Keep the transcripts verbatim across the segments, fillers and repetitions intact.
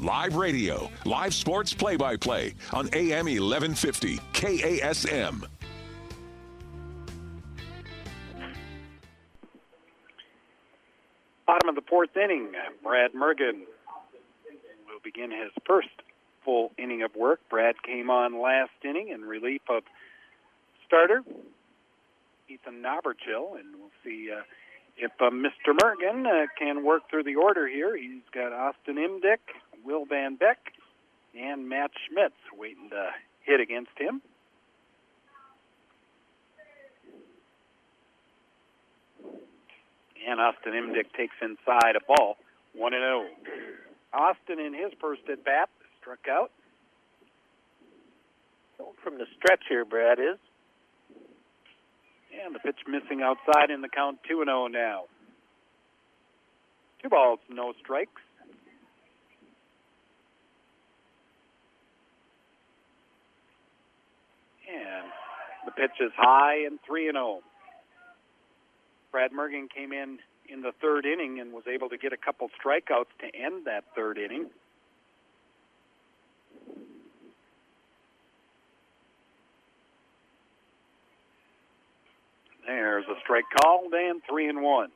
Live radio, live sports play-by-play on A M eleven fifty K A S M. Bottom of the fourth inning, Brad Mergen will begin his first full inning of work. Brad came on last inning in relief of starter Ethan Noberchill, and we'll see uh, if uh, Mister Mergen uh, can work through the order here. He's got Austin Imdick, Will Van Beck, and Matt Schmitz waiting to hit against him. And Austin Imdick takes inside a ball, one and oh. Austin, in his first at bat, struck out. From the stretch here, Brad is. And the pitch missing outside in the count, two and oh now. Two balls, no strikes. And the pitch is high and three and oh. Brad Mergen came in in the third inning and was able to get a couple strikeouts to end that third inning. There's a strike called, and three and one.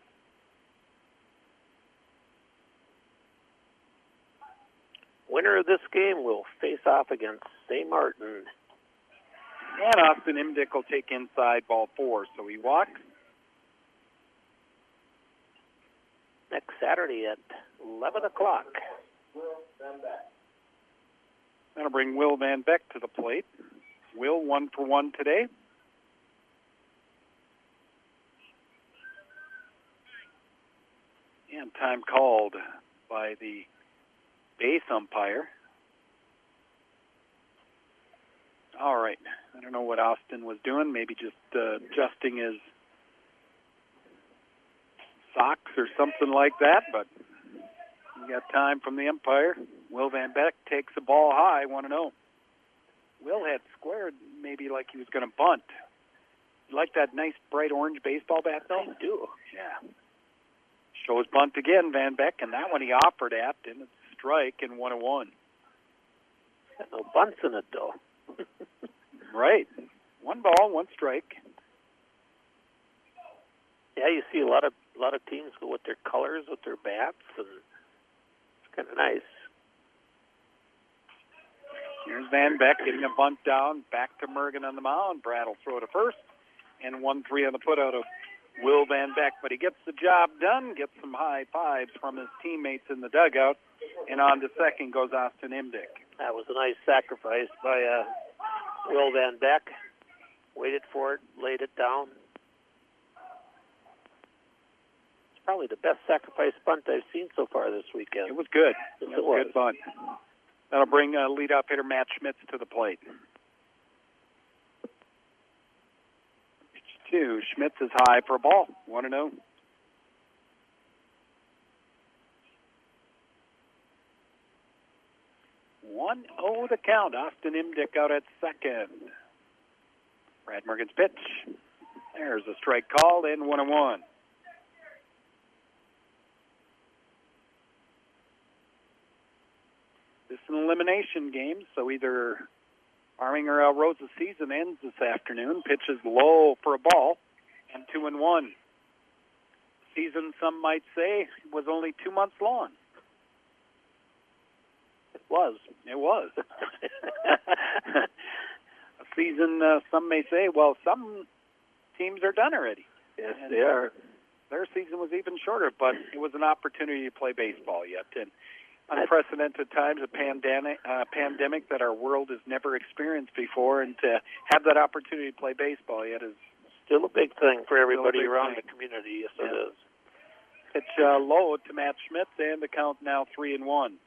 Winner of this game will face off against Saint Martin. And Austin Imdick will take inside ball four, so he walks. Next Saturday at eleven o'clock. That'll bring Will Van Beck to the plate. Will, one for one today. And time called by the base umpire. All right. I don't know what Austin was doing. Maybe just uh, adjusting his socks or something like that, but we got time from the umpire. Will Van Beck takes the ball high, one and oh. Will had squared maybe like he was going to bunt. You like that nice bright orange baseball bat, though? I do. Yeah. Shows bunt again, Van Beck, and that one he offered at, and it's a strike and one and one. Got no bunts in it, though. Right. One ball, one strike. Yeah, you see a lot of a lot of teams go with their colors, with their bats, and it's kind of nice. Here's Van Beck getting a bunt down, back to Mergen on the mound. Brad will throw to first, and one three on the put out of Will Van Beck. But he gets the job done, gets some high fives from his teammates in the dugout, and on to second goes Austin Imdick. That was a nice sacrifice by uh, Will Van Beck. Waited for it, laid it down. It's probably the best sacrifice bunt I've seen so far this weekend. It was good. Yes, it it was a was. good bunt. That'll bring uh, leadoff hitter Matt Schmitz to the plate. Pitch two. Schmitz is high for a ball. one and oh. one oh the count. Austin Imdick out at second. Brad Mergen's pitch. There's a strike called and one and one. This is an elimination game, so either Farming or Alrosa's season ends this afternoon. Pitches low for a ball, and two and one. Season, some might say, was only two months long. It was. It was. A season, uh, some may say, well, some teams are done already. Yes, and they are. Their season was even shorter, but it was an opportunity to play baseball yet. And unprecedented times, a pandemic, uh, pandemic that our world has never experienced before, and to have that opportunity to play baseball yet is still a big thing for everybody big around thing. the community. Yes, Yeah. it is. Pitch uh, low to Matt Schmitz, and the count now three and one.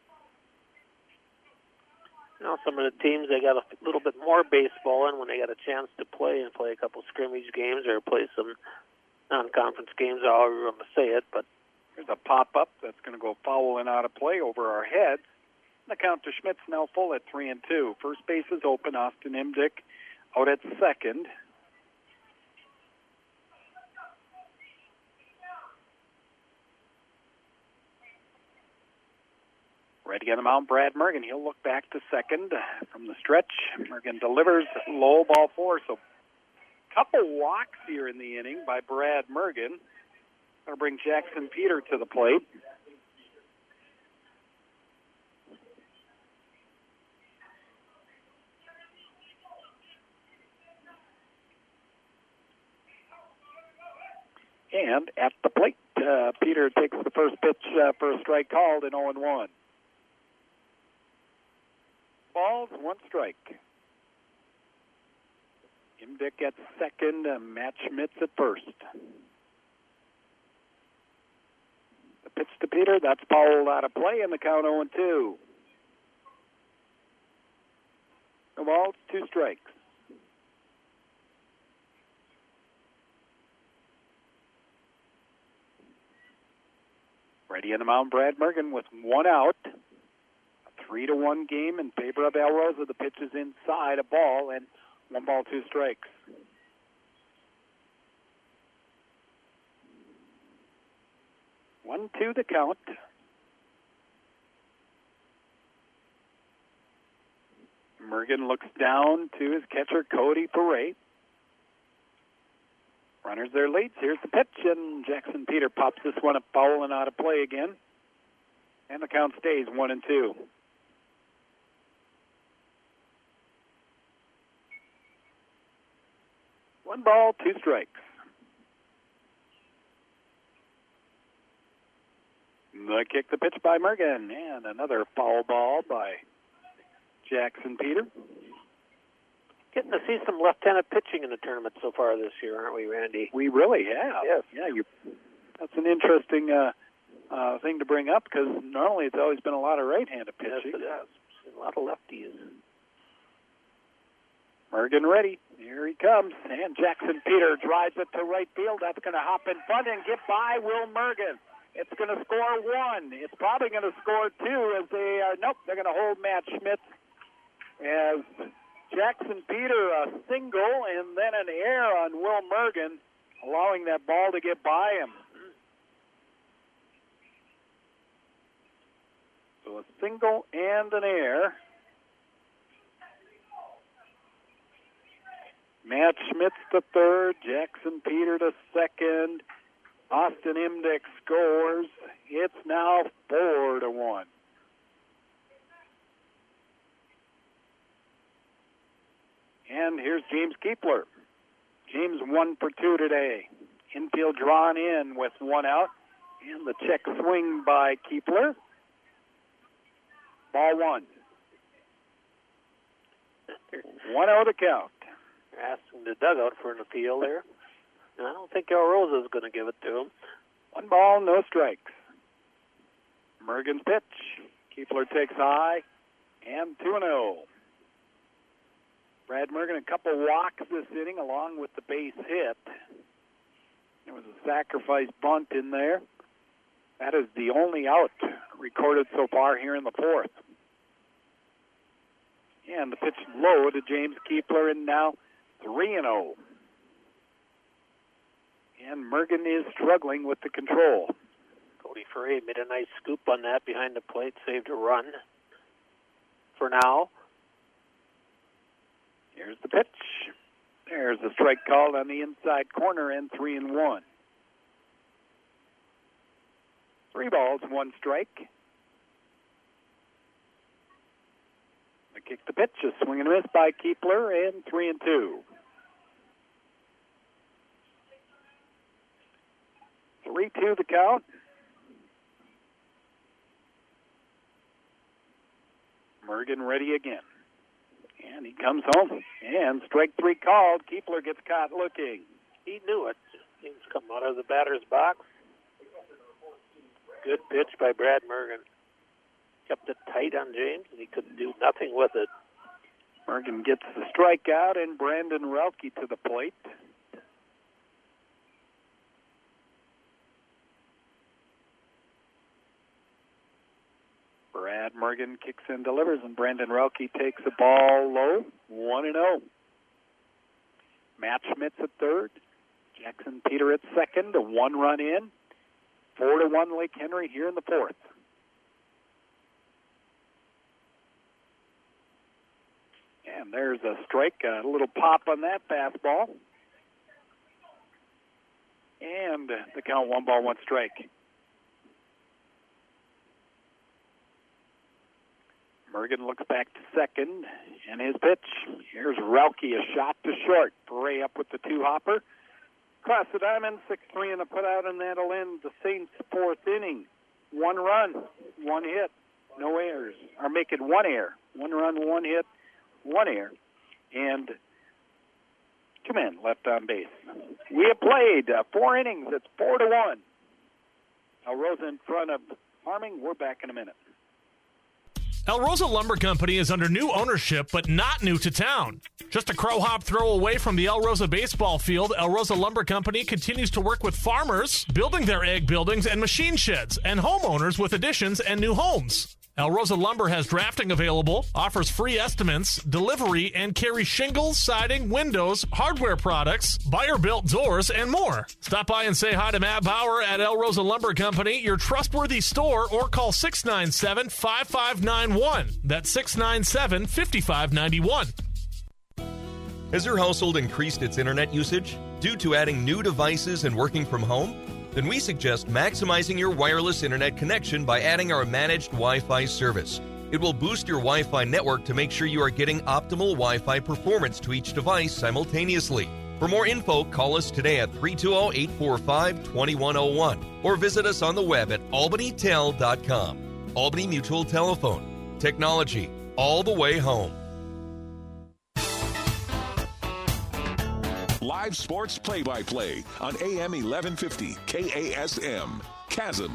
You know, some of the teams, they got a little bit more baseball in when they got a chance to play and play a couple scrimmage games or play some non-conference games, however you want to say it, but There's a pop-up that's going to go foul and out of play over our heads. The count to Schmitz now full at three and two. First base is open. Austin Imdick out at second. Ready on the mound, Brad Mergen. He'll look back to second from the stretch. Mergen delivers low, ball four. So couple walks here in the inning by Brad Mergen. Going to bring Jackson Peter to the plate. And at the plate, uh, Peter takes the first pitch uh, for a strike called in oh and one. Balls, one strike. Imdick at second, uh, Matt Schmitz at first. The pitch to Peter, that's fouled out of play, and the count oh and two. No balls, two strikes. Ready on the mound, Brad Mergen with one out. A three to one game in favor of El Rosa. The pitch is inside, a ball, and one ball, two strikes. One, two, the count. Mergen looks down to his catcher, Cody Foray. Runners their leads. Here's the pitch, and Jackson Peter pops this one up foul and out of play again. And the count stays one and two. One ball, two strikes. The kick, the pitch by Mergen, and another foul ball by Jackson Peter. Getting to see some left-handed pitching in the tournament so far this year, aren't we, Randy? We really have. Yes. Yeah, you. That's an interesting uh, uh, thing to bring up because normally it's always been a lot of right-handed pitching. Yes, it has. A lot of lefties. Mergen ready. Here he comes. And Jackson Peter drives it to right field. That's going to hop in front and get by Will Mergen. It's going to score one. It's probably going to score two as they are, nope, they're going to hold Matt Schmitz as Jackson Peter a single and then an error on Will Mergen, allowing that ball to get by him. So a single and an error. Matt Schmitz to third, Jackson Peter to second. Austin Imdick scores. It's now four to one. And here's James Keepler. James one for two today. Infield drawn in with one out. And the check swing by Keepler. Ball one. one oh to count. They're asking the dugout for an appeal there. And I don't think El Rosa is going to give it to him. One ball, no strikes. Mergen's pitch. Keepler takes high. And two and oh. Brad Mergen, a couple walks this inning along with the base hit. There was a sacrifice bunt in there. That is the only out recorded so far here in the fourth. And the pitch low to James Keepler, and now three and oh. And Mergen is struggling with the control. Cody Foray made a nice scoop on that behind the plate, saved a run for now. Here's the pitch. There's a strike called on the inside corner, and three and one. Three balls, one strike. The kick, the pitch, a swing and a miss by Keepler, and three and two. Three two the count. Mergen ready again. And he comes home. And strike three called. Keepler gets caught looking. He knew it. He's come out of the batter's box. Good pitch by Brad Mergen. Kept it tight on James, and he couldn't do nothing with it. Mergen gets the strikeout, and Brandon Relke to the plate. Brad Mergen kicks and delivers, and Brandon Relke takes the ball low, one and oh. Matt Schmitz at third, Jackson Peter at second, a one-run in. Four to one Lake Henry here in the fourth. And there's a strike, a little pop on that fastball. And the count, one ball, one strike. Mergen looks back to second, and his pitch. Here's Rauke, a shot to short. Bray up with the two-hopper. Across the diamond, six three in the put-out, and that'll end the Saints' fourth inning. One run, one hit, no errors. Or make it one error. One run, one hit, one error. And two men left on base. We have played uh, four innings. It's four to one. Alrosa in front of Farming. We're back in a minute. El Rosa Lumber Company is under new ownership, but not new to town. Just a crow hop throw away from the El Rosa baseball field, El Rosa Lumber Company continues to work with farmers, building their egg buildings and machine sheds, and homeowners with additions and new homes. El Rosa Lumber has drafting available, offers free estimates, delivery, and carries shingles, siding, windows, hardware products, buyer-built doors, and more. Stop by and say hi to Matt Bauer at El Rosa Lumber Company, your trustworthy store, or call six nine seven, five five nine one. That's six nine seven, five five nine one. Has your household increased its internet usage due to adding new devices and working from home? Then we suggest maximizing your wireless internet connection by adding our managed Wi-Fi service. It will boost your Wi-Fi network to make sure you are getting optimal Wi-Fi performance to each device simultaneously. For more info, call us today at three two zero, eight four five, two one zero one or visit us on the web at albany tel dot com. Albany Mutual Telephone. Technology all the way home. Live sports play-by-play on A M eleven fifty K A S M. Chasm.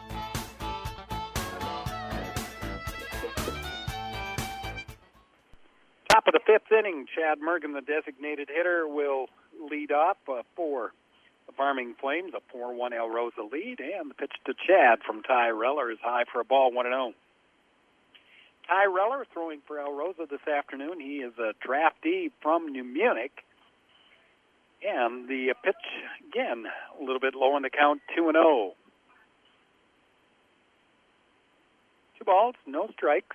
Top of the fifth inning, Chad Mergen, the designated hitter, will lead off uh, for the Farming Flames, a four one El Rosa lead, and the pitch to Chad from Ty Reller is high for a ball, one and oh. Ty Reller throwing for El Rosa this afternoon. He is a draftee from New Munich. And the pitch, again, a little bit low on the count, two and oh. Two balls, no strikes.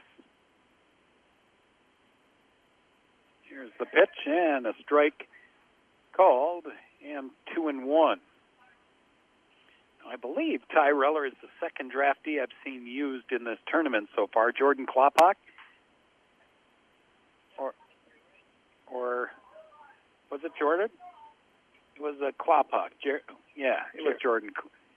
Here's the pitch, and a strike called, and two and one. Now, I believe Ty Reller is the second draftee I've seen used in this tournament so far. Jordan Klopak? Or, or was it Jordan? It was a Klopak. Jer- yeah, it was Jordan.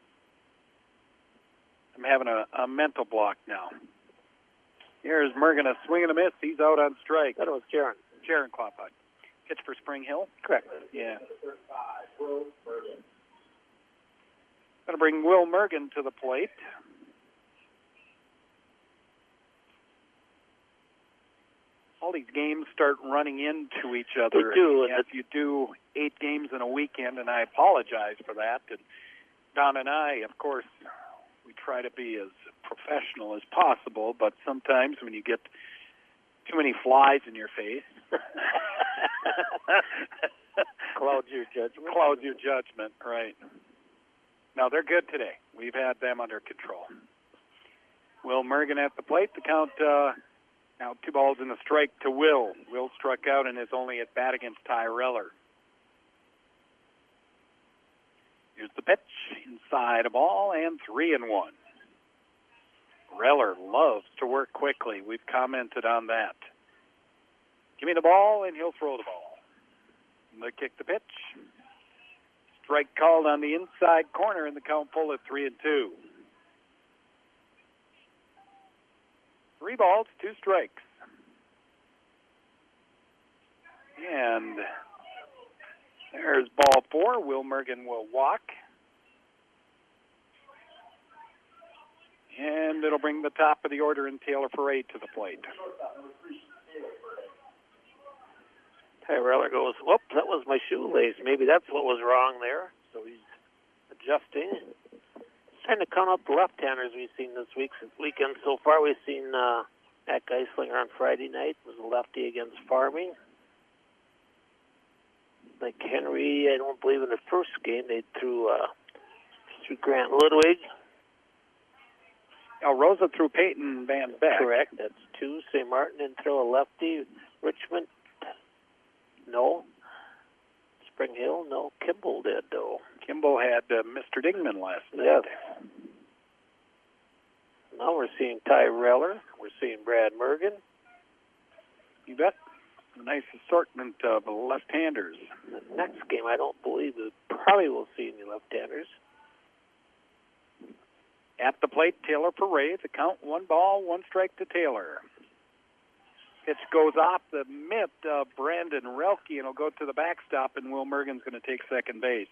I'm having a, a mental block now. Here's Mergen, a swing and a miss. He's out on strike. That was Jaron. Jaron Klopak. Pitch for Spring Hill? Correct. Yeah. Going to bring Will Mergen to the plate. All these games start running into each other. They do. As you do eight games in a weekend, and I apologize for that. And Don and I, of course, we try to be as professional as possible, but sometimes when you get too many flies in your face, clouds your judgment. Clouds your judgment, right. Now, they're good today. We've had them under control. Will Mergen at the plate. The count... Uh, Now two balls and a strike to Will. Will struck out and is only at bat against Ty Reller. Here's the pitch. Inside a ball and three and one. Reller loves to work quickly. We've commented on that. Give me the ball and he'll throw the ball. They kick the pitch. Strike called on the inside corner and the count full at three and two. Three balls, two strikes. And there's ball four. Will Mergen will walk. And it'll bring the top of the order and Taylor Ferret to the plate. Ty Reller goes, whoops, that was my shoelace. Maybe that's what was wrong there. So he's adjusting. Trying to count up the left-handers we've seen this week, weekend so far. We've seen uh, Matt Geislinger on Friday night. It was a lefty against Farming. Like Henry, I don't believe in the first game they threw uh, threw Grant Ludwig. El Rosa threw Peyton Van Beck. Correct, that's two. Saint Martin didn't throw a lefty. Richmond No. Spring Hill, no. Kimball did, though. Kimball had uh, Mister Dingman last night. Yes. Now we're seeing Ty Reller. We're seeing Brad Mergen. You bet. A nice assortment of left-handers. The next game, I don't believe we probably will see any left-handers. At the plate, Taylor Paray. The count, one ball, one strike to Taylor. Pitch goes off the mitt of Brandon Relke, and will go to the backstop, and Will Mergen's going to take second base.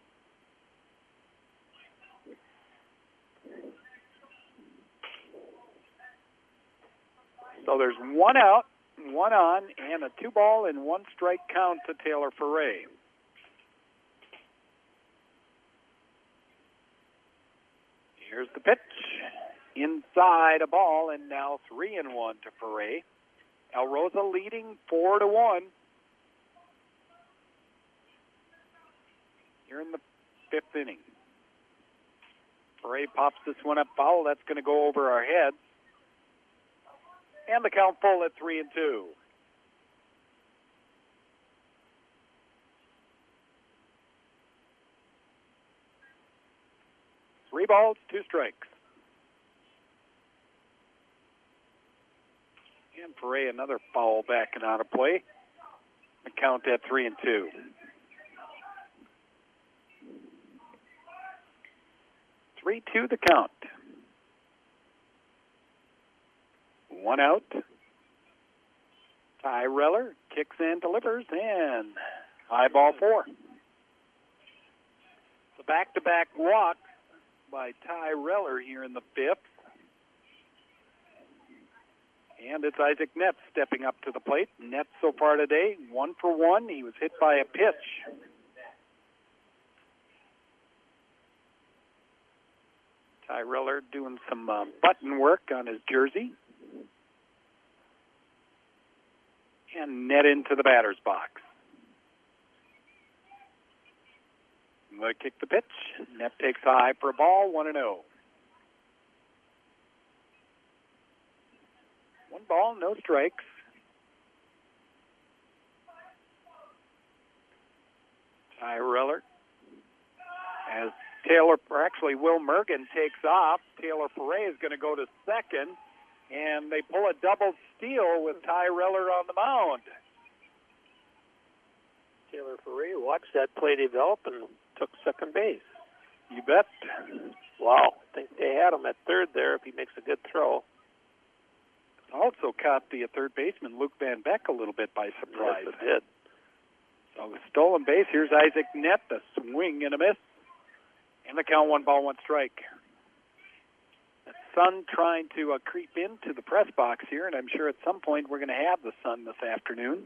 So there's one out, one on, and a two ball and one strike count to Taylor Paray. Here's the pitch. Inside a ball, and now three and one to Paray. El Rosa leading four to one. Here in the fifth inning. Paray pops this one up foul. That's going to go over our heads. And the count full at three and two. Three balls, two strikes. And Paray another foul back and out of play. The count at three and two. Three two the count. One out. Ty Reller kicks and delivers, and high ball four. The back-to-back walk by Ty Reller here in the fifth. And it's Isaac Nett stepping up to the plate. Nett so far today, one for one. He was hit by a pitch. Ty Reller doing some uh, button work on his jersey. And Nett into the batter's box. They kick the pitch. Nett takes high for a ball, one and oh. One ball, no strikes. Ty Reller. As Taylor, or actually Will Mergen takes off, Taylor Paray is going to go to second, and they pull a double steal with Ty Reller on the mound. Taylor Paray watched that play develop and took second base. You bet. Wow, I think they had him at third there if he makes a good throw. Also caught the third baseman, Luke Van Beck, a little bit by surprise. Yes, it did. So stolen base. Here's Isaac Nett, a swing and a miss. And the count, one ball, one strike. The sun trying to uh, creep into the press box here, and I'm sure at some point we're going to have the sun this afternoon.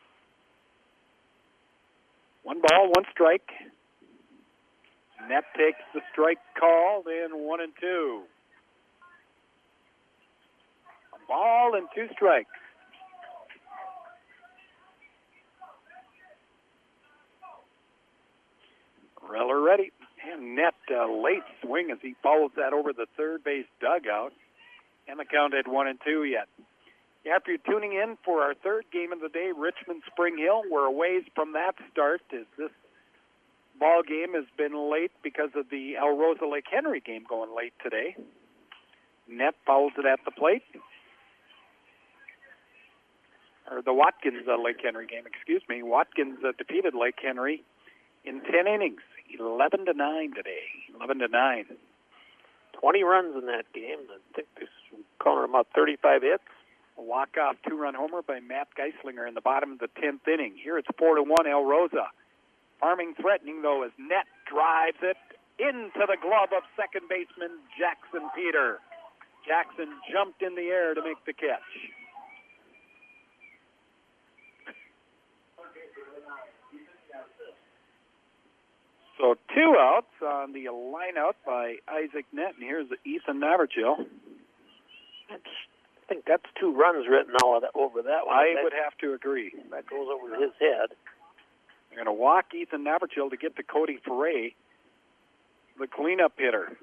One ball, one strike. Nett takes the strike call, then one and two. A ball and two strikes. Reller ready. And Nett, uh, late swing as he follows that over the third base dugout. And the count at one and two yet. After you're tuning in for our third game of the day, Richmond Spring Hill, we're a ways from that start as this ball game has been late because of the El Rosa Lake Henry game going late today. Nett fouls it at the plate. Or the Watkins uh, Lake Henry game, excuse me. Watkins uh, defeated Lake Henry in ten innings, eleven to nine today. eleven to nine. twenty runs in that game. I think they're calling about thirty-five hits. A walk-off two-run homer by Matt Geislinger in the bottom of the tenth inning. Here it's four to one, El Rosa. Farming threatening, though, as Nett drives it into the glove of second baseman Jackson Peter. Jackson jumped in the air to make the catch. So two outs on the line out by Isaac Nett, and here's Ethan Navarchill. I think that's two runs written all of that, over that one. I that, would have to agree. That goes over his head. They're going to walk Ethan Navarchill to get to Cody Foray, the cleanup hitter.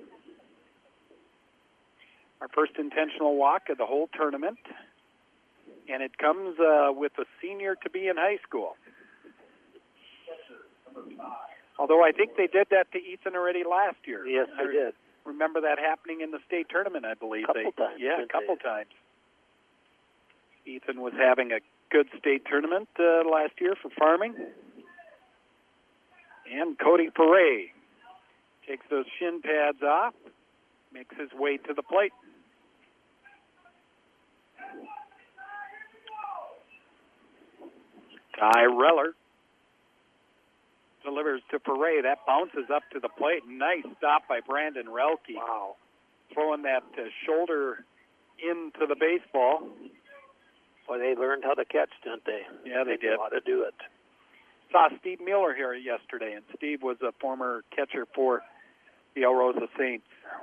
Our first intentional walk of the whole tournament, and it comes uh, with a senior to be in high school. Although I think they did that to Ethan already last year. Yes, they I did. Remember that happening in the state tournament, I believe. Couple they, times, Yeah, a didn't couple they? times. Ethan was having a good state tournament uh, last year for farming. And Cody Perret takes those shin pads off, makes his way to the plate. Ty Reller delivers to Perret. That bounces up to the plate. Nice stop by Brandon Relke. Wow. Throwing that uh, shoulder into the baseball. Boy, they learned how to catch, didn't they? Yeah, they did. Know how to do it. Saw Steve Mueller here yesterday, and Steve was a former catcher for the El Rosa Saints.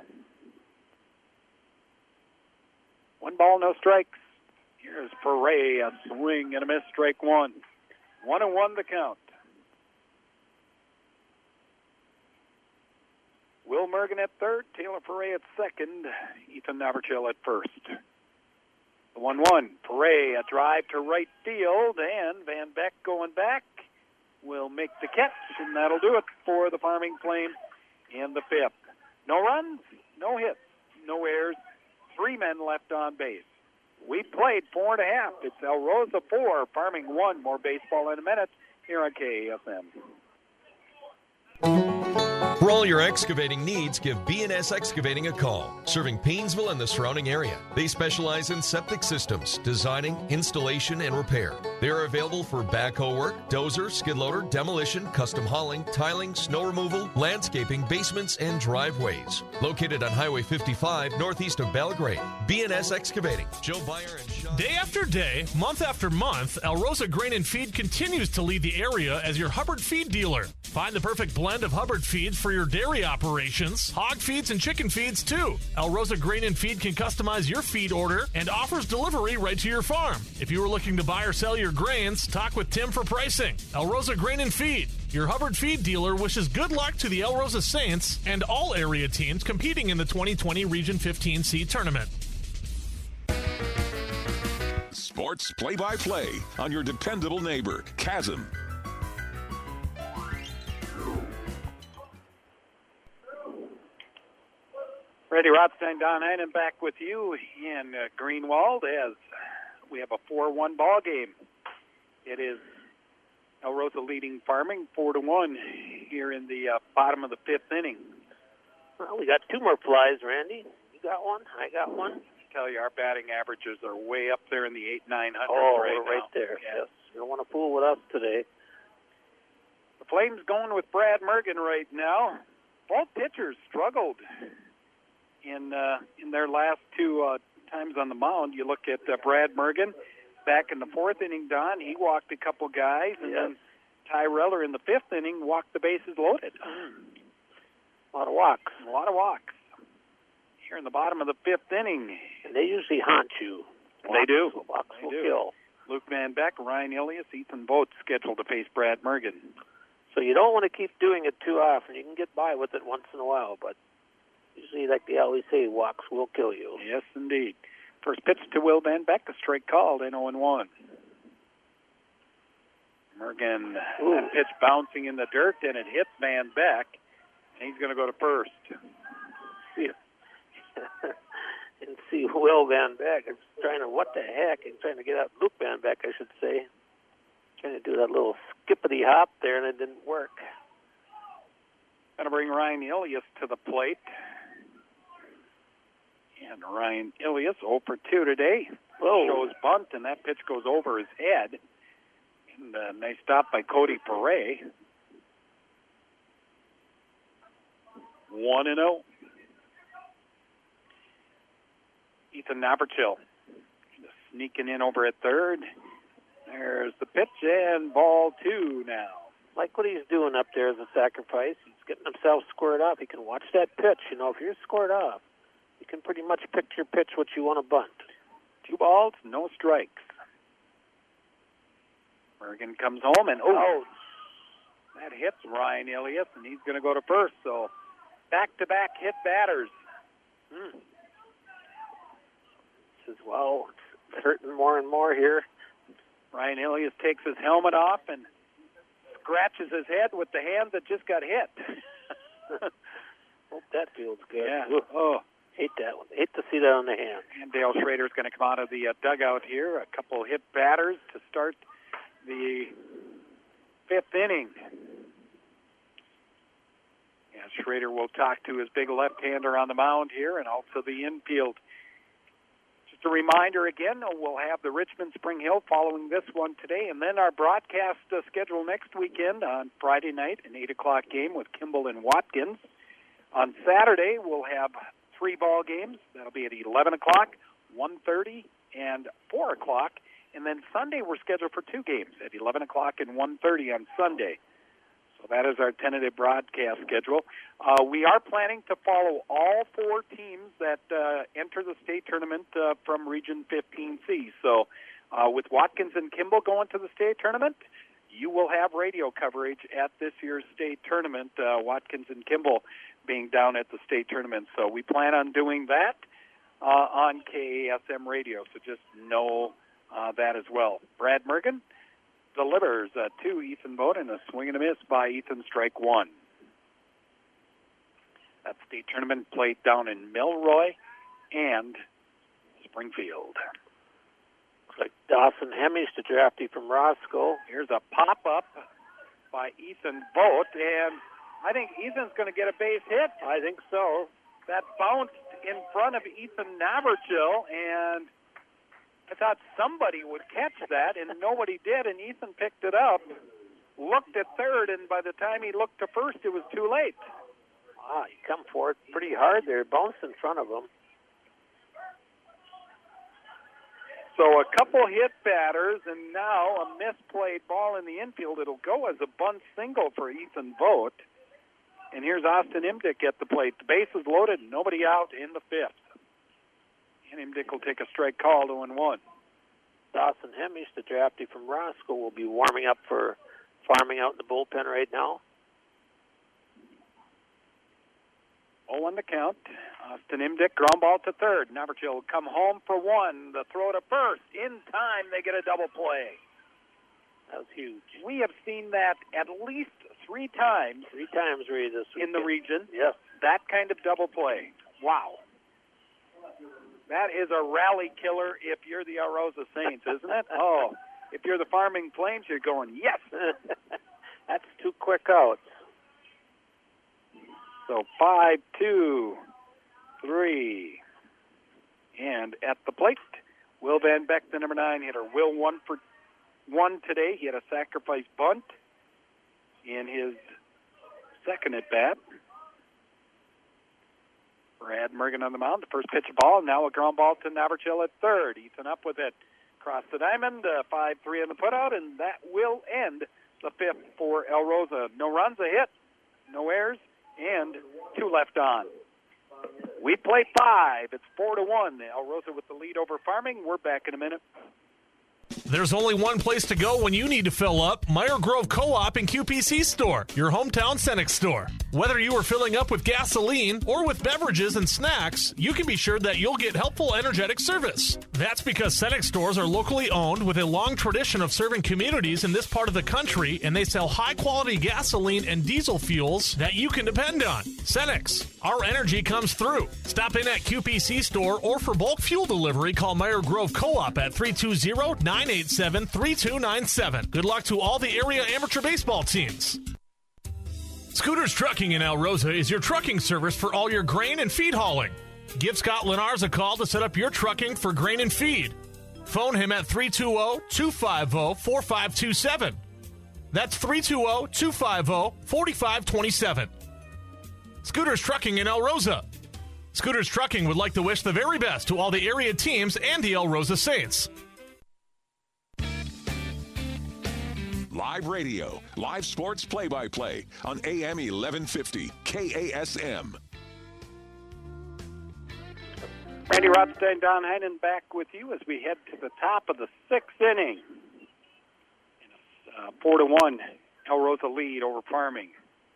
One ball, no strikes. Here's Perret, a swing and a miss, strike one. One and one the count. Will Mergen at third, Taylor Perret at second, Ethan Navarchel at first. The one one, Perret, a drive to right field, and Van Beck going back will make the catch, and that'll do it for the Farming Flames in the fifth. No runs, no hits, no errors, three men left on base. We played four and a half. It's El Rosa four, Farming one. More baseball in a minute here on K A F M. For all your excavating needs, give B and S Excavating a call. Serving Paynesville and the surrounding area. They specialize in septic systems, designing, installation, and repair. They are available for backhoe work, dozer, skid loader, demolition, custom hauling, tiling, snow removal, landscaping, basements, and driveways. Located on Highway fifty-five, northeast of Belgrade. B and S Excavating. Joe Byer and Sean. Day after day, month after month, El Rosa Grain and Feed continues to lead the area as your Hubbard feed dealer. Find the perfect blend of Hubbard feeds for your dairy operations, hog feeds, and chicken feeds too. El Rosa Grain and Feed can customize your feed order and offers delivery right to your farm. If you are looking to buy or sell your grains, talk with Tim for pricing. El Rosa Grain and Feed, your Hubbard feed dealer, wishes good luck to the El Rosa Saints and all area teams competing in the twenty twenty Region fifteen C tournament. Sports play-by-play on your dependable neighbor, Chasm. Randy Rothstein, Don Heinen back with you in uh, Greenwald as we have a four one ball game. It is El Rosa leading Farming four to one here in the uh, bottom of the fifth inning. Well, we got two more flies, Randy. You got one? I got one. I tell you, our batting averages are way up there in the eight, nine hundred. Oh, right we're now. right there. Yeah. Yes. You don't want to fool with us today. The Flames going with Brad Mergen right now. Both pitchers struggled in uh, in their last two uh, times on the mound. You look at uh, Brad Mergen back in the fourth inning, Don. He walked a couple guys, and Yes. then Ty Reller in the fifth inning walked the bases loaded. A lot of walks. A lot of walks. Here in the bottom of the fifth inning, And they usually haunt you. They do. Walks They will do. kill. Luke Van Beck, Ryan Ilias, Ethan Boat scheduled to face Brad Mergen. So you don't want to keep doing it too often. You can get by with it once in a while, but usually, like they always say, walks will kill you. Yes, indeed. First pitch to Will Van Beck, a strike called, in oh and one. Mergen, Ooh. that pitch bouncing in the dirt, and it hits Van Beck, and he's going to go to first. See, and see Will Van Beck. It's trying to, what the heck? He's trying to get out Luke Van Beck, I should say. Trying to do that little skippity hop there, and it didn't work. Going to bring Ryan Ilias to the plate. And Ryan Ilias, oh for two today. Whoa. Shows bunt, and that pitch goes over his head. And a nice stop by Cody Perret. One and oh. Ethan Navarchel sneaking in over at third. There's the pitch, and ball two now. Like what he's doing up there as a sacrifice. He's getting himself squared off. He can watch that pitch. You know, if you're squared off, you can pretty much pick your pitch what you want to bunt. Two balls, no strikes. Mergen comes home, and oh, that hits Ryan Ilias, and he's going to go to first. So back-to-back hit batters. Hmm. This is, well, it's hurting more and more here. Ryan Ilias takes his helmet off and scratches his head with the hand that just got hit. Hope that feels good. Yeah. Ooh, Oh. hate that one. Hate to see that on the hand. And Dale Schrader's going to come out of the uh, dugout here. A couple hit batters to start the fifth inning. And Schrader will talk to his big left-hander on the mound here and also the infield. Just a reminder again, we'll have the Richmond Spring Hill following this one today, and then our broadcast uh, schedule next weekend on Friday night, an eight o'clock game with Kimball and Watkins. On Saturday, we'll have three ball games. That'll be at eleven o'clock, one thirty, and four o'clock. And then Sunday, we're scheduled for two games at eleven o'clock and one thirty on Sunday. So that is our tentative broadcast schedule. Uh, we are planning to follow all four teams that uh, enter the state tournament uh, from Region fifteen C. So uh, with Watkins and Kimball going to the state tournament, you will have radio coverage at this year's state tournament, uh, Watkins and Kimball being down at the state tournament. So we plan on doing that uh, on K A S M radio, so just know uh, that as well. Brad Mergen delivers uh, to Ethan Vogt, and a swing and a miss by Ethan, strike one. That state tournament played down in Milroy and Springfield. Looks like Dawson Hemmings, the draftee from Roscoe. Here's a pop-up by Ethan Vogt, and I think Ethan's going to get a base hit. I think so. That bounced in front of Ethan Navarchil, and I thought somebody would catch that, and nobody did, and Ethan picked it up, looked at third, and by the time he looked to first, it was too late. Wow, he come for it pretty hard there, bounced in front of him. So a couple hit batters, and now a misplayed ball in the infield. It'll go as a bunt single for Ethan Vogt. And here's Austin Imdick at the plate. The base is loaded, nobody out in the fifth. And Imdick will take a strike call, two and one. Dawson Hemmings, the draftee from Roscoe, will be warming up for farming out in the bullpen right now. oh on the count. Austin Imdick, ground ball to third. Navarchil will come home for one. The throw to first. In time, they get a double play. That was huge. We have seen that at least three times. Three times, Ray, this in the region. Yes. That kind of double play. Wow. That is a rally killer if you're the Alrosa Saints, isn't it? Oh, if you're the Farming Flames, you're going, yes. That's two quick outs. So five, two, three. And at the plate, Will Van Beck, the number nine hitter. Will one for one today. He had a sacrifice bunt in his second at bat. Brad Mergen on the mound. The first pitch ball. Now a ground ball to Navarchil at third. Ethan up with it. Across the diamond. Uh, five three on the putout, and that will end the fifth for Alrosa. No runs, a hit, no errors, and two left on. We play five. It's four to one. Alrosa with the lead over Farming. We're back in a minute. There's only one place to go when you need to fill up. Meyer Grove Co-op and Q P C Store, your hometown Cenex store. Whether you are filling up with gasoline or with beverages and snacks, you can be sure that you'll get helpful, energetic service. That's because Cenex stores are locally owned with a long tradition of serving communities in this part of the country, and they sell high-quality gasoline and diesel fuels that you can depend on. Cenex, our energy comes through. Stop in at Q P C Store, or for bulk fuel delivery, call Meyer Grove Co-op at three two zero, nine eight seven, three two nine seven. Good luck to all the area amateur baseball teams. Scooters Trucking in Alrosa is your trucking service for all your grain and feed hauling. Give Scott Lenars a call to set up your trucking for grain and feed. Phone him at three two zero, two five zero, four five two seven. That's three two zero, two five zero, four five two seven. Scooters Trucking in Alrosa. Scooters Trucking would like to wish the very best to all the area teams and the Alrosa Saints. Live radio, live sports play-by-play on A M eleven fifty, K A S M. Randy Rothstein, Don Heinen back with you as we head to the top of the sixth inning. Uh, four to one, Alrosa lead over Farming.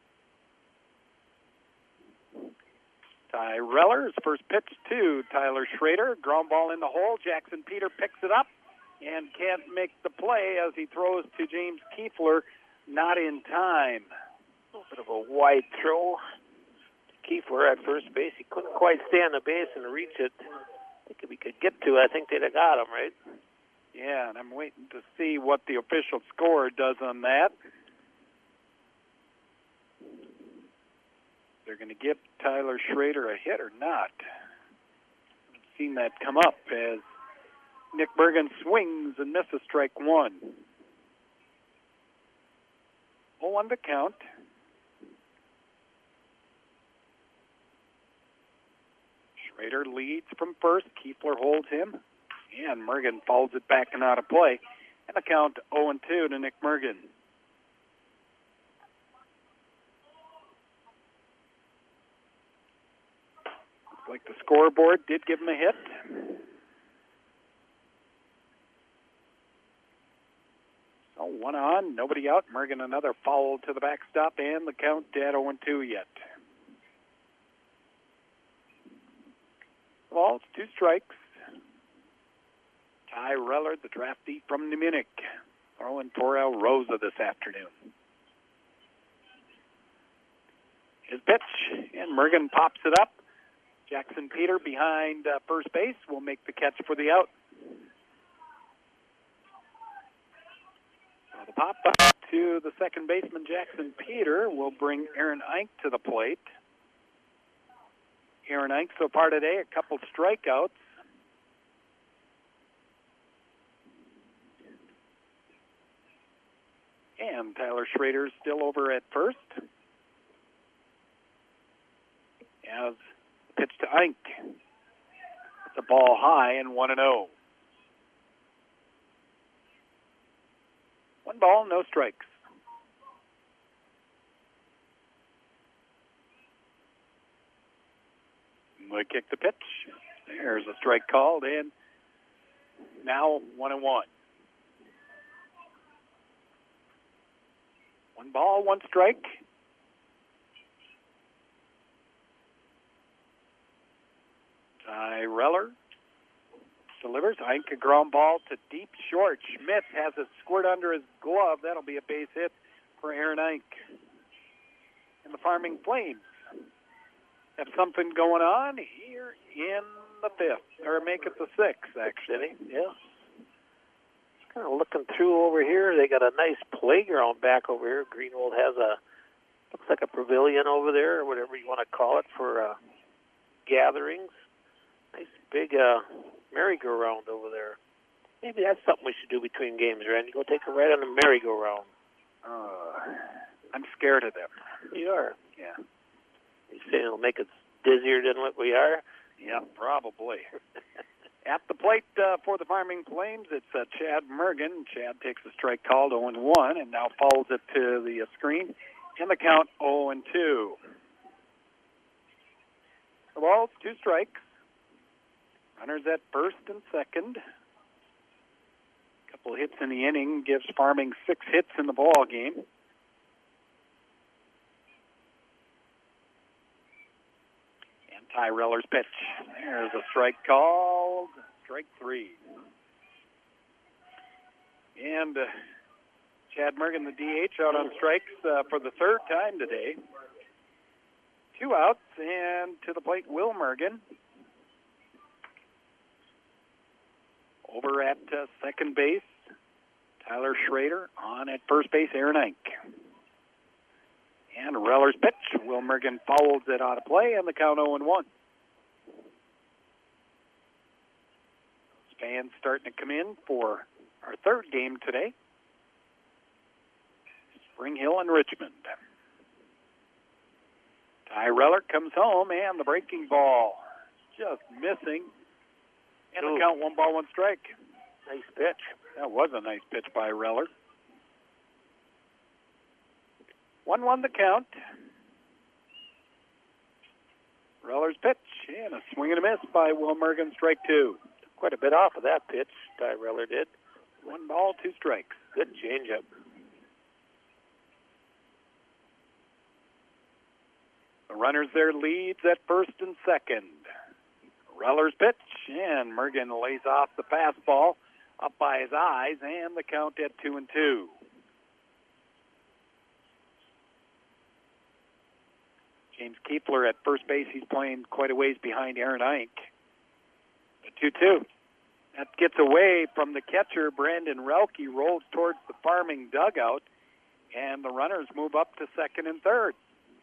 Ty Reller's first pitch to Tyler Schrader. Ground ball in the hole. Jackson Peter picks it up and can't make the play as he throws to James Kiefler, not in time. A little bit of a wide throw. Kiefer at first base. He couldn't quite stay on the base and reach it. I think if he could get to it, I think they'd have got him, right? Yeah, and I'm waiting to see what the official score does on that. They're going to give Tyler Schrader a hit or not. I've seen that come up as Nick Bergen swings and misses strike one. oh one to count. Schrader leads from first. Kiefler holds him. And Mergen folds it back and out of play. And a count oh and two to Nick Mergen. Looks like the scoreboard did give him a hit. So one on, nobody out. Mergen another foul to the backstop, and the count at oh and two yet. Balls, two strikes. Ty Reller, the draftee from New Munich, throwing for El Rosa this afternoon. His pitch, and Mergen pops it up. Jackson Peter behind uh, first base will make the catch for the out. So the pop up to the second baseman, Jackson Peter, will bring Aaron Eink to the plate. Aaron Eink so far today, a couple strikeouts. And Tyler Schrader still over at first. As pitch to Eink. It's a ball high and one and oh. One ball, no strikes. We kick the pitch. There's a strike called, and now one and one. One ball, one strike. Ty Reller delivers. Eink, a ground ball to deep short. Schmidt has it squirt under his glove. That'll be a base hit for Aaron Eink. And the Farming Flames have something going on here in the fifth, or make it the sixth, actually. Yeah. Just kind of looking through over here. They got a nice playground back over here. Greenwood has a, looks like a pavilion over there, or whatever you want to call it, for uh, gatherings. Nice big uh, merry-go-round over there. Maybe that's something we should do between games, Randy. Go take a ride on the merry-go-round. Uh, I'm scared of them. You are? Yeah. You saying it'll make us dizzier than what we are? Yeah, probably. At the plate uh, for the Farming Flames, it's uh, Chad Mergen. Chad takes a strike called oh and one and now follows it to the uh, screen. And the count oh and two. The ball's two strikes. Runners at first and second. A couple hits in the inning gives Farming six hits in the ball game. And Ty Reller's pitch. There's a strike called. Strike three. And uh, Chad Mergen, the D H, out on strikes uh, for the third time today. Two outs, and to the plate, Will Mergen. Over at uh, second base, Tyler Schrader. On at first base, Aaron Eink. And Reller's pitch. Will Mergen fouls it out of play, and the count oh and one. Fans starting to come in for our third game today. Spring Hill and Richmond. Ty Reller comes home, and the breaking ball just missing. And the count, one ball, one strike. Nice pitch. That was a nice pitch by Reller. one one the count. Reller's pitch, and a swing and a miss by Will Mergen, strike two. Quite a bit off of that pitch, Ty Reller did. One ball, two strikes. Good changeup. The runners there leads at first and second. Reller's pitch, and Mergen lays off the fastball up by his eyes, and the count at two and two. James Kiefler at first base. He's playing quite a ways behind Aaron Eink. two two. That gets away from the catcher. Brandon Relke rolls towards the Farming dugout, and the runners move up to second and third.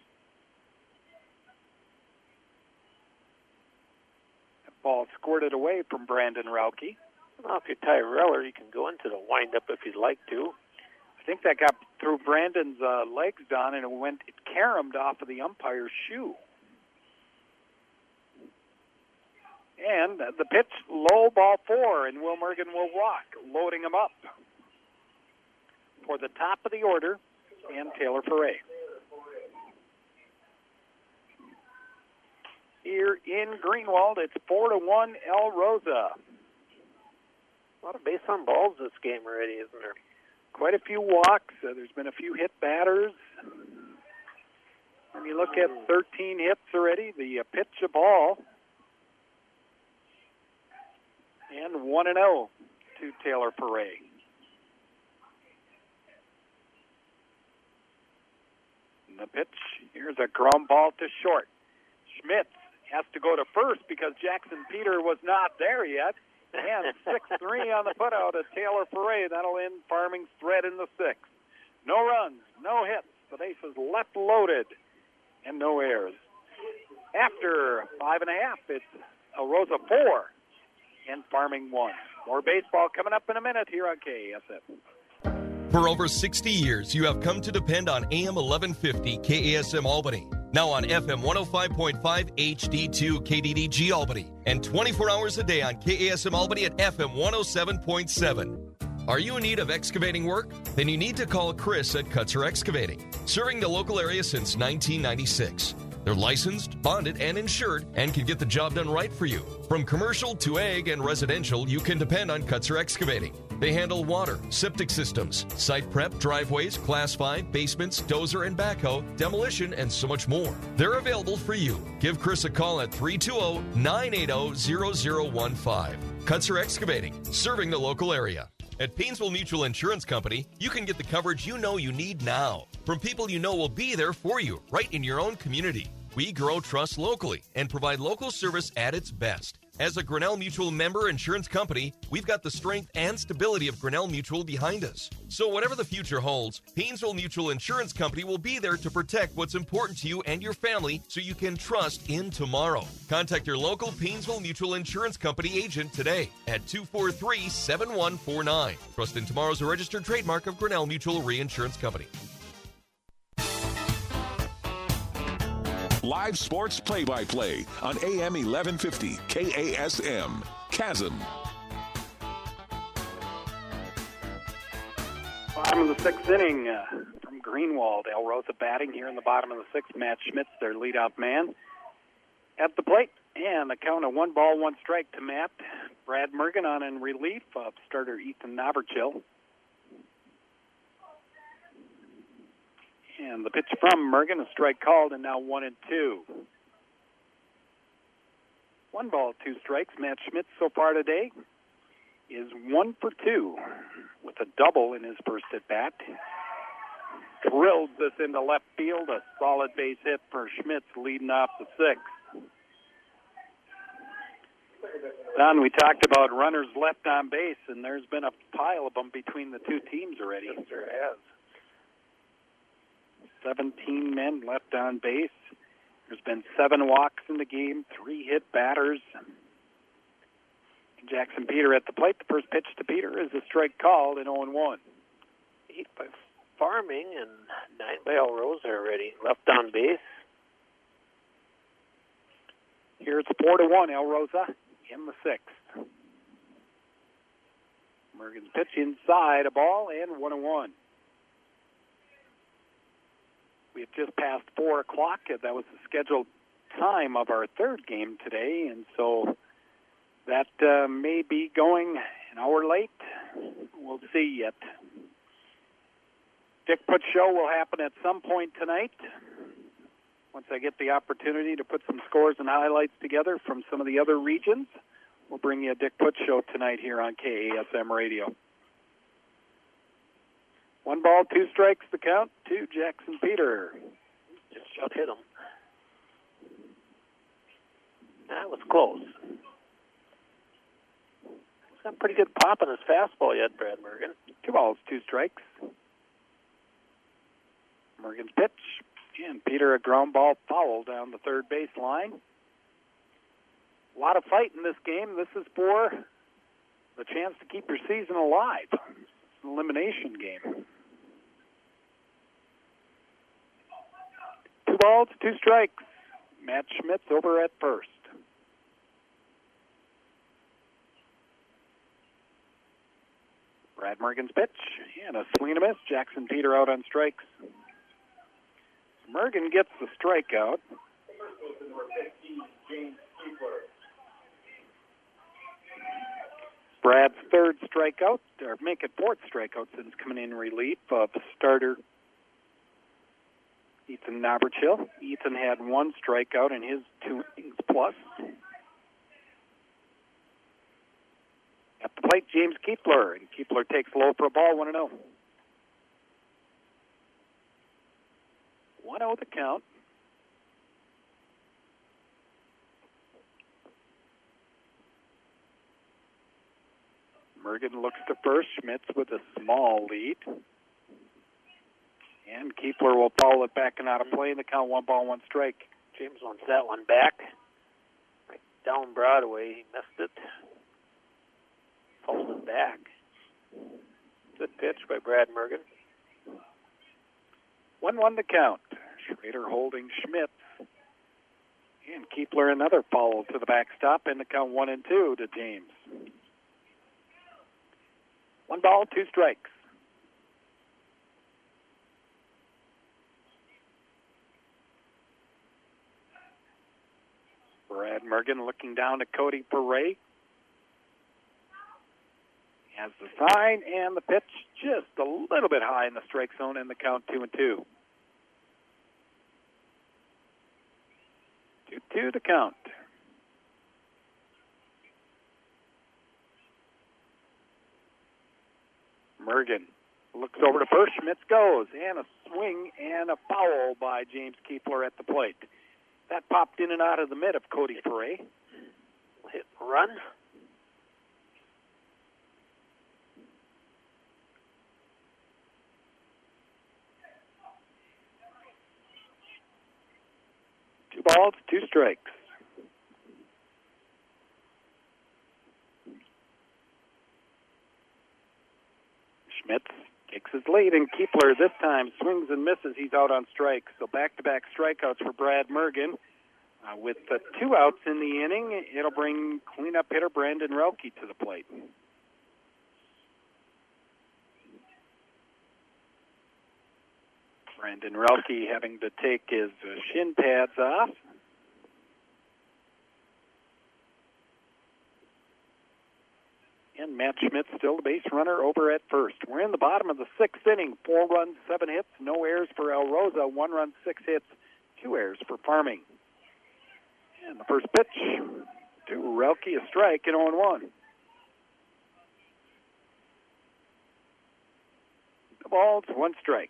That ball squirted away from Brandon Relke. Well, if you're Tyreller, you can go into the windup if you'd like to. I think that got through Brandon's uh, legs, Don, and it went, it caromed off of the umpire's shoe. And the pitch, low, ball four, and Will Mergen will walk, loading him up for the top of the order and Taylor Foray. Here in Greenwald, it's four to one, El Rosa. A lot of base on balls this game already, isn't there? Quite a few walks. Uh, there's been a few hit batters. When you look at thirteen hits already, the uh, pitch a ball. And one and oh to Taylor Foray. And the pitch, here's a ground ball to short. Schmitz has to go to first because Jackson Peter was not there yet. And six three on the putout of Taylor Foray. That'll end Farming's threat in the sixth. No runs, no hits. The bases left loaded, and no errors. After five and a half, it's El Rosa four and Farming one. More baseball coming up in a minute here on K A S M. For over sixty years, you have come to depend on A M eleven fifty K A S M Albany. Now on F M one oh five point five H D two K D D G Albany. And twenty-four hours a day on K A S M Albany at F M one oh seven point seven. Are you in need of excavating work? Then you need to call Chris at Kutzer Excavating, serving the local area since nineteen ninety-six. They're licensed, bonded, and insured, and can get the job done right for you. From commercial to ag and residential, you can depend on Kutzer Excavating. They handle water, septic systems, site prep, driveways, class five, basements, dozer and backhoe, demolition, and so much more. They're available for you. Give Chris a call at three two zero, nine eight zero, zero zero one five. Kutzer Excavating, serving the local area. At Painesville Mutual Insurance Company, you can get the coverage you know you need now from people you know will be there for you right in your own community. We grow trust locally and provide local service at its best. As a Grinnell Mutual member insurance company, we've got the strength and stability of Grinnell Mutual behind us. So whatever the future holds, Painesville Mutual Insurance Company will be there to protect what's important to you and your family so you can trust in tomorrow. Contact your local Painesville Mutual Insurance Company agent today at two four three, seven one four nine. Trust in Tomorrow is a registered trademark of Grinnell Mutual Reinsurance Company. Live sports play-by-play on A M eleven fifty K A S M. Chasm. Bottom of the sixth inning uh, from Greenwald. El Rosa batting here in the bottom of the sixth. Matt Schmitz, their leadoff man, at the plate. And a count of one ball, one strike to Matt. Brad Mergen on in relief of starter Ethan Noverchill. And the pitch from Mergen, a strike called, and now one and two. One ball, two strikes. Matt Schmitz so far today is one for two with a double in his first at bat. Drills this into left field, a solid base hit for Schmitz leading off the sixth. Don, we talked about runners left on base, and there's been a pile of them between the two teams already. Yes, there has. seventeen men left on base. There's been seven walks in the game, three hit batters. Jackson Peter at the plate. The first pitch to Peter is a strike called in oh and one. Eight by Farming and nine by El Rosa already. Left on base. Here it's four to one, El Rosa in the sixth. Mergen's pitch inside, a ball, and one and one. We have just passed four o'clock. That was the scheduled time of our third game today, and so that uh, may be going an hour late. We'll see yet. Dick Put Show will happen at some point tonight. Once I get the opportunity to put some scores and highlights together from some of the other regions, we'll bring you a Dick Put Show tonight here on K A S M Radio. One ball, two strikes, the count to Jackson Peter. Just shot hit him. That was close. He's got pretty good pop on his fastball yet, Brad Mergen. Two balls, two strikes. Mergen's pitch. And Peter, a ground ball foul down the third base line. A lot of fight in this game. This is for the chance to keep your season alive. It's an elimination game. Two balls, two strikes. Matt Schmitz over at first. Brad Mergen's pitch. And a swing and a miss. Jackson Peter out on strikes. Mergen gets the strikeout. Brad's third strikeout, or make it fourth strikeout since coming in relief of starter Ethan Noberchill. Ethan had one strikeout in his two innings plus. At the plate, James Keepler, and Keepler takes low for a ball, one and oh. one oh the count. Mergen looks to first. Schmitz with a small lead. And Keepler will foul it back and out of play. The count one ball, one strike. James wants that one back. Right down Broadway. He missed it. Fouls it back. Good pitch by Brad Mergen. one one the count. Schrader holding Schmitz. And Keepler another foul to the backstop. And the count one and two to James. One ball, two strikes. Brad Mergen looking down to Cody Perret. Has the sign and the pitch just a little bit high in the strike zone, and the count two and two. Two two to count. Mergen looks over to first. Schmitz goes, and a swing and a foul by James Keepler at the plate. That popped in and out of the mid of Cody Perret. Hit and run. Two balls, two strikes. Schmitz takes his lead, and Keepler this time swings and misses. He's out on strikes. So back-to-back strikeouts for Brad Mergen. Uh, with the two outs in the inning, it'll bring cleanup hitter Brandon Relke to the plate. Brandon Relke having to take his uh, shin pads off. And Matt Schmitz still the base runner over at first. We're in the bottom of the sixth inning. Four runs, seven hits, no errors for El Rosa. One run, six hits, two errors for Farming. And the first pitch to Relke, a strike, and oh and one. The ball, it's one strike.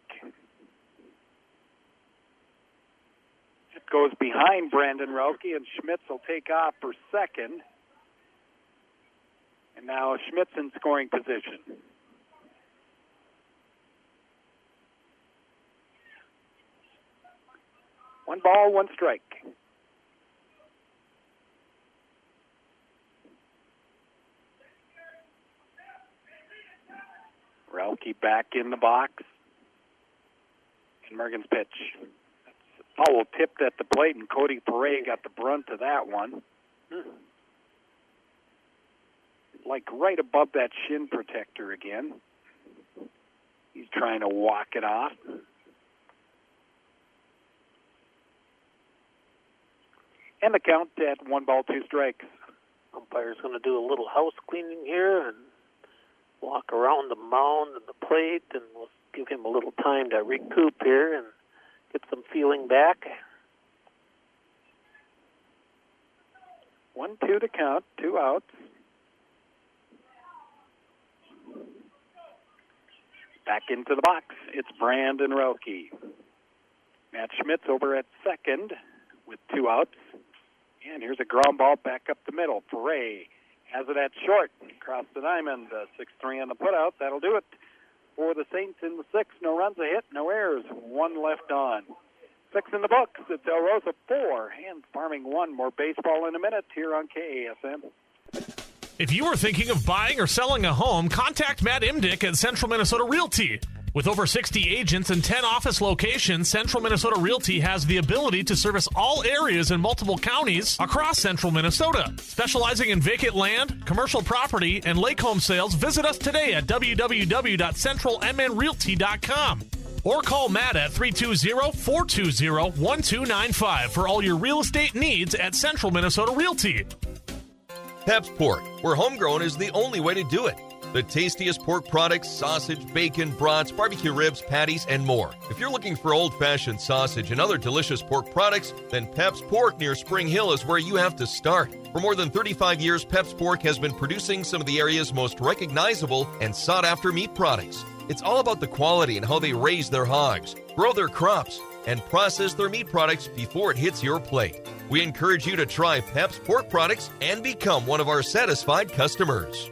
It goes behind Brandon Relke, and Schmitz will take off for second. And now Schmitz in scoring position. One ball, one strike. Relke back in the box. And Mergen's pitch. Foul tipped at the plate, and Cody Perret got the brunt of that one. Hmm. Like right above that shin protector again. He's trying to walk it off. And the count at one ball, two strikes. Umpire's going to do a little house cleaning here and walk around the mound and the plate, and we'll give him a little time to recoup here and get some feeling back. One, two to count, two outs. Back into the box, it's Brandon Relke. Matt Schmitz over at second with two outs. And here's a ground ball back up the middle. Foray has it at short. Across the diamond, uh, six three on the putout. That'll do it for the Saints in the sixth. No runs, a hit, no errors, one left on. Six in the books. It's El Rosa four and Farming one. More baseball in a minute here on K A S M. If you are thinking of buying or selling a home, contact Matt Imdick at Central Minnesota Realty. With over sixty agents and ten office locations, Central Minnesota Realty has the ability to service all areas in multiple counties across Central Minnesota. Specializing in vacant land, commercial property, and lake home sales, visit us today at w w w dot central m n realty dot com or call Matt at three two zero, four two zero, one two nine five for all your real estate needs at Central Minnesota Realty. Pep's Pork, where homegrown is the only way to do it. The tastiest pork products, sausage, bacon, brats, barbecue ribs, patties, and more. If you're looking for old-fashioned sausage and other delicious pork products, then Pep's Pork near Spring Hill is where you have to start. For more than thirty-five years, Pep's Pork has been producing some of the area's most recognizable and sought-after meat products. It's all about the quality and how they raise their hogs, grow their crops, and process their meat products before it hits your plate. We encourage you to try Pep's Pork products and become one of our satisfied customers.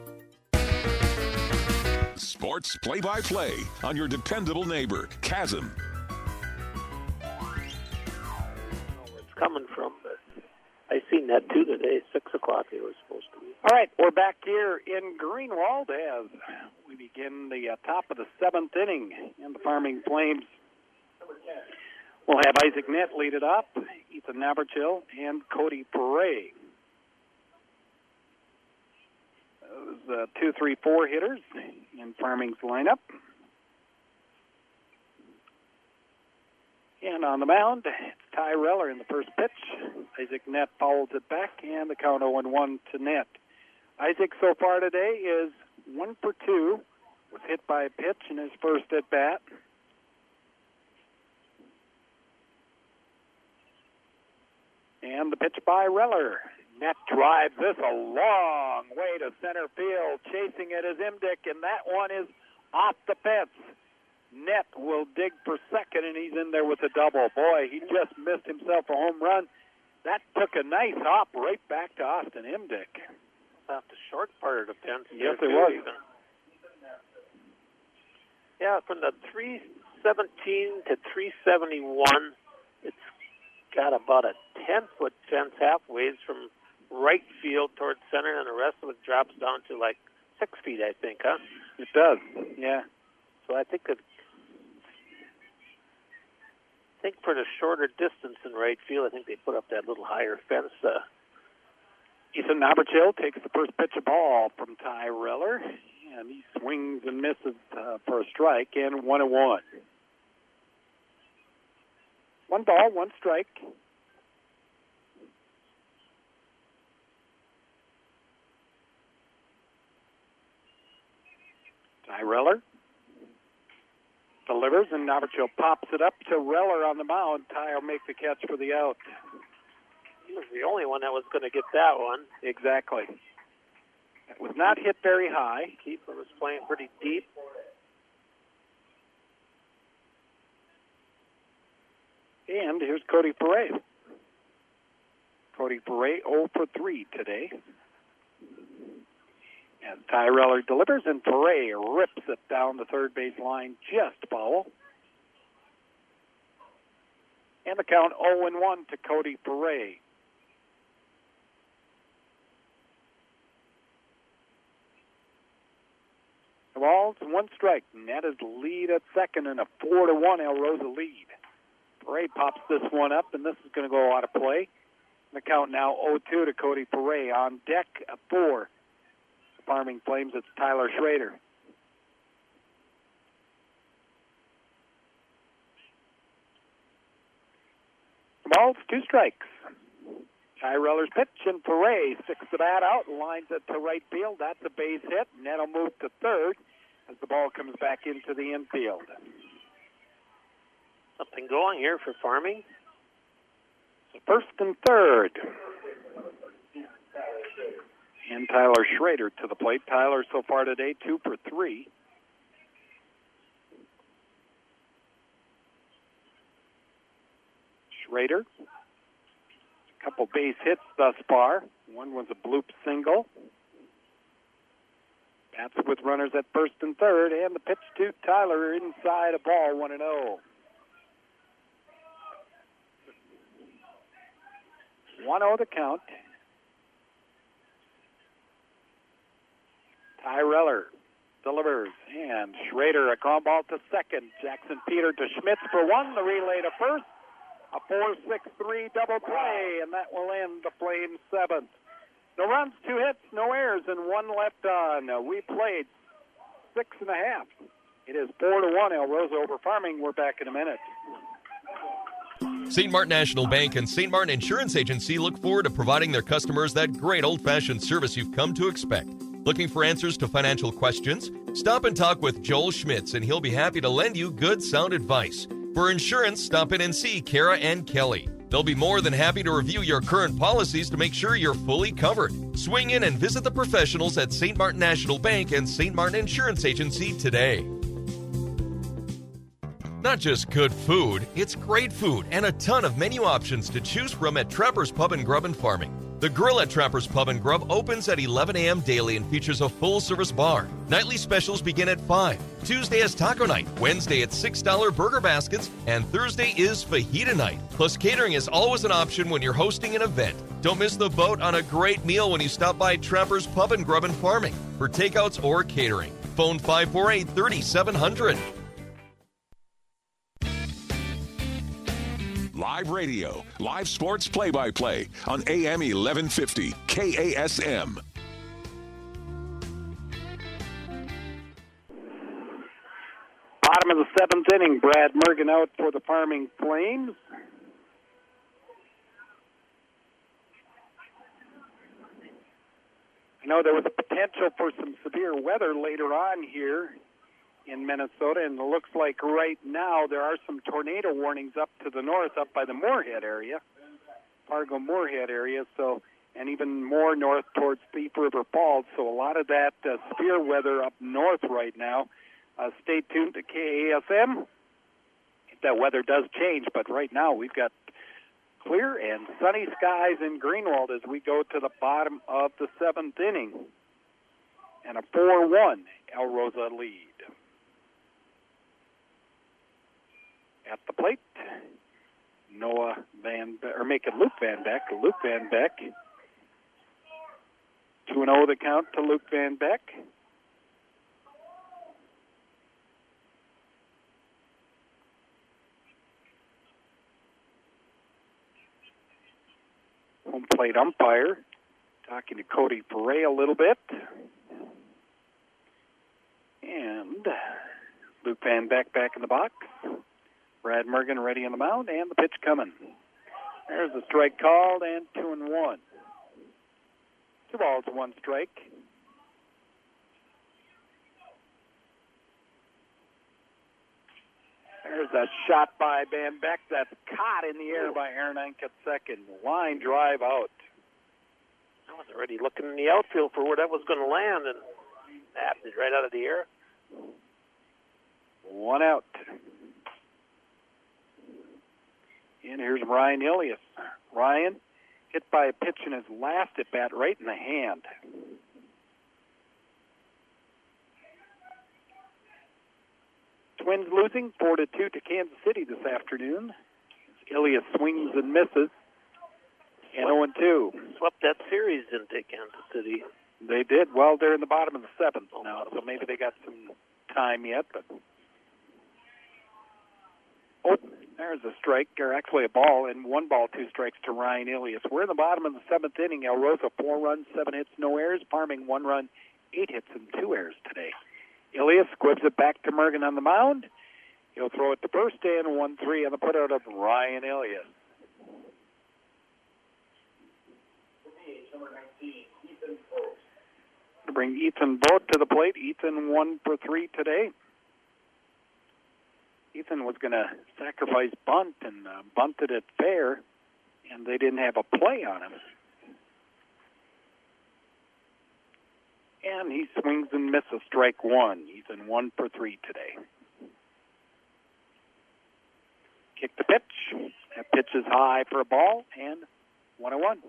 Sports play-by-play on your dependable neighbor, Chasm. Where it's coming from, but I seen that too today. Six o'clock it was supposed to be. All right, we're back here in Greenwald as we begin the uh, top of the seventh inning, and the Farming Flames will have Isaac Nett lead it up, Ethan Naberchill, and Cody Perret. Those uh, two, three, four hitters in Farming's lineup. And on the mound, it's Ty Reller in the first pitch. Isaac Nett fouls it back, and the count oh and one to Nett. Isaac so far today is one for two. Was hit by a pitch in his first at bat. And the pitch by Reller. Nett drives this a long way to center field. Chasing it is Imdick, and that one is off the fence. Nett will dig for second, and he's in there with a double. Boy, he just missed himself a home run. That took a nice hop right back to Austin Imdick. Off the short part of the fence. Yes, it was. Even. Yeah, from the three seventeen to three seventy-one, it's got about a ten-foot fence halfway from right field towards center, and the rest of it drops down to like six feet, I think, huh? It does, yeah. So I think that I think for the shorter distance in right field, I think they put up that little higher fence. Uh, Ethan Naberchill takes the first pitch of ball from Ty Reller, and he swings and misses uh, for a strike, and one and one. One ball, one strike. Ty Reller delivers, and Naberchill pops it up to Reller on the mound. Ty will make the catch for the out. he was the only one that was going to get that one. Exactly. It was not hit very high. Keeper was playing pretty deep. And here's Cody Perret. Cody Perret oh for three today. And Ty Reller delivers, and Perret rips it down the third base line, just foul. And the count oh and one to Cody Perret. The balls, one strike. And that is the lead at second, and a four to one El Rosa lead. Perret pops this one up, and this is going to go out of play. The count now oh two to Cody Perret. On deck at four. Farming Flames, it's Tyler Schrader. Balls, two strikes. Ty Reller's pitch, and Perret sticks the bat out and lines it to right field. That's a base hit, and that'll move to third as the ball comes back into the infield. Something going here for Farming. So first and third. And Tyler Schrader to the plate. Tyler so far today, two for three. Schrader couple base hits thus far. One was a bloop single. Bats with runners at first and third, and the pitch to Tyler inside a ball, one and oh. one oh the count. Tyreller delivers, and Schrader a ground ball to second. Jackson Peter to Schmitz for one. The relay to first. A four six three double play, and that will end the Flames' seventh. No runs, two hits, no errors, and one left on. Uh, we played six and a half. It is four to one. El Rosa over Farming. We're back in a minute. Saint Martin National Bank and Saint Martin Insurance Agency look forward to providing their customers that great old-fashioned service you've come to expect. Looking for answers to financial questions? Stop and talk with Joel Schmitz, and he'll be happy to lend you good, sound advice. For insurance, stop in and see Kara and Kelly. They'll be more than happy to review your current policies to make sure you're fully covered. Swing in and visit the professionals at Saint Martin National Bank and Saint Martin Insurance Agency today. Not just good food, it's great food and a ton of menu options to choose from at Trapper's Pub and Grub and Farming. The Grill at Trapper's Pub and Grub opens at eleven a.m. daily and features a full-service bar. Nightly specials begin at five. Tuesday is taco night, Wednesday it's six dollar burger baskets, and Thursday is fajita night. Plus, catering is always an option when you're hosting an event. Don't miss the boat on a great meal when you stop by Trapper's Pub and Grub and Farming for takeouts or catering. Phone five four eight, three seven zero zero. Live radio, live sports play-by-play on A M eleven fifty, K A S M. Bottom of the seventh inning, Brad Mergen out for the Farming Flames. I know there was a potential for some severe weather later on here in Minnesota, and it looks like right now there are some tornado warnings up to the north, up by the Moorhead area, Fargo-Moorhead area, so, and even more north towards Thief River Falls. So a lot of that uh, severe weather up north right now. Uh, stay tuned to K A S M if that weather does change, but right now we've got clear and sunny skies in Greenwald as we go to the bottom of the seventh inning. And a four one El Rosa lead. At the plate, Noah Van Beck, or make it Luke Van Beck. Luke Van Beck. two and oh the count to Luke Van Beck. Home plate umpire talking to Cody Foray a little bit. And Luke Van Beck back in the box. Brad Mergen ready on the mound, and the pitch coming. There's the strike called, and two and one. Two balls, one strike. There's a shot by Van Beck that's caught in the air by Aaron Enke at second. Line drive out. I was already looking in the outfield for where that was going to land, and that is right out of the air. One out. And here's Ryan Ilias. Ryan hit by a pitch in his last at bat right in the hand. Twins losing four to two to Kansas City this afternoon. Ilias swings and misses. And oh and two. Swept that series, didn't they, Kansas City? They did. Well, they're in the bottom of the seventh now, so maybe they got some time yet. But oh, there's a strike, or actually a ball, and one ball, two strikes to Ryan Ilias. We're in the bottom of the seventh inning. El Rosa, four runs, seven hits, no errors. Farming, one run, eight hits, and two errors today. Ilias squibs it back to Mergen on the mound. He'll throw it to first, and one three on the putout of Ryan Ilias. To bring Ethan Boat to the plate. Ethan one for three today. Ethan was going to sacrifice bunt and uh, bunted it fair, and they didn't have a play on him. And he swings and misses strike one. Ethan one for three today. Kick the pitch. That pitch is high for a ball, and one and one.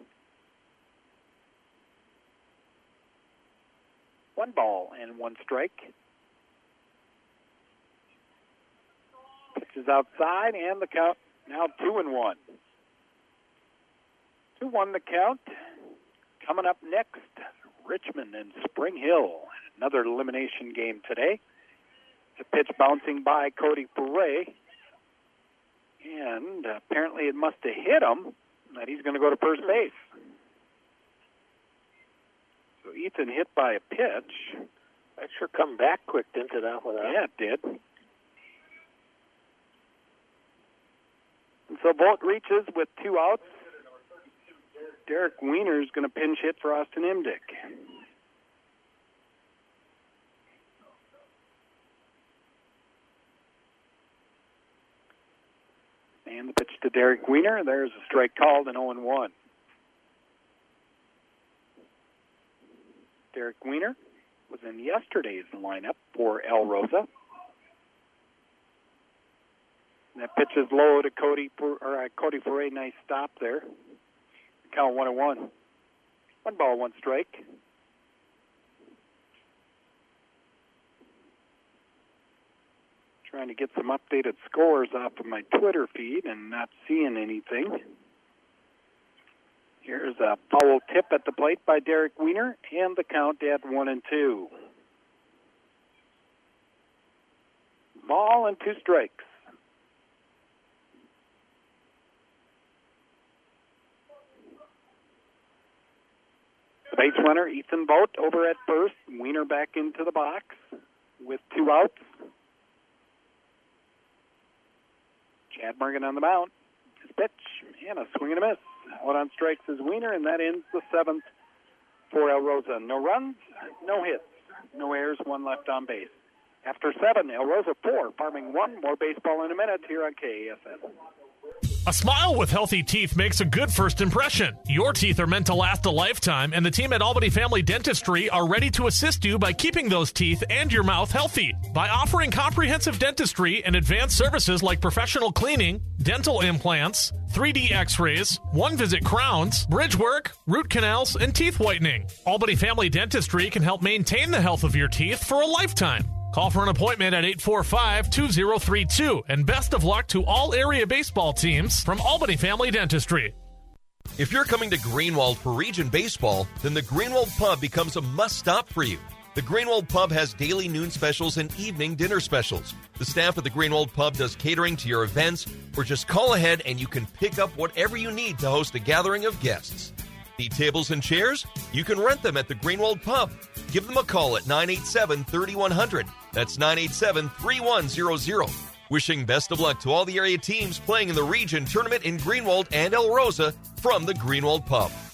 One ball and one strike. Pitch is outside, and the count now two and one. Two one the count. Coming up next, Richmond and Spring Hill. Another elimination game today. The pitch bouncing by Cody Foray. And apparently it must have hit him that he's going to go to first base. So Ethan hit by a pitch. That sure come back quick, didn't it, off of that? Yeah, it did. And so Vogt reaches with two outs. Derek Weiner is going to pinch hit for Austin Imdick. And the pitch to Derek Weiner. There's a strike called and oh and one. Derek Weiner was in yesterday's lineup for El Rosa. And that pitch is low to Cody or uh, Cody Foray. Nice stop there. Count one and one. One ball, one strike. Trying to get some updated scores off of my Twitter feed and not seeing anything. Here's a foul tip at the plate by Derek Weiner, and the count at one and two. Ball and two strikes. The base runner, Ethan Vogt, over at first. Weiner back into the box with two outs. Chad Morgan on the mound. His pitch, and a swing and a miss. Out on strikes is Weiner, and that ends the seventh for El Rosa. No runs, no hits, no errors, one left on base. After seven, El Rosa four, Farming one. More baseball in a minute here on K A S M. A smile with healthy teeth makes a good first impression. Your teeth are meant to last a lifetime, and the team at Albany Family Dentistry are ready to assist you by keeping those teeth and your mouth healthy. By offering comprehensive dentistry and advanced services like professional cleaning, dental implants, three D x-rays, one-visit crowns, bridge work, root canals, and teeth whitening. Albany Family Dentistry can help maintain the health of your teeth for a lifetime. Call for an appointment at eight four five, two zero three two. And best of luck to all area baseball teams from Albany Family Dentistry. If you're coming to Greenwald for region baseball, then the Greenwald Pub becomes a must-stop for you. The Greenwald Pub has daily noon specials and evening dinner specials. The staff at the Greenwald Pub does catering to your events, or just call ahead and you can pick up whatever you need to host a gathering of guests. Need tables and chairs? You can rent them at the Greenwald Pub. Give them a call at nine eight seven, three one zero zero. That's nine eight seven, three one zero zero. Wishing best of luck to all the area teams playing in the region tournament in Greenwald and El Rosa from the Greenwald Pub.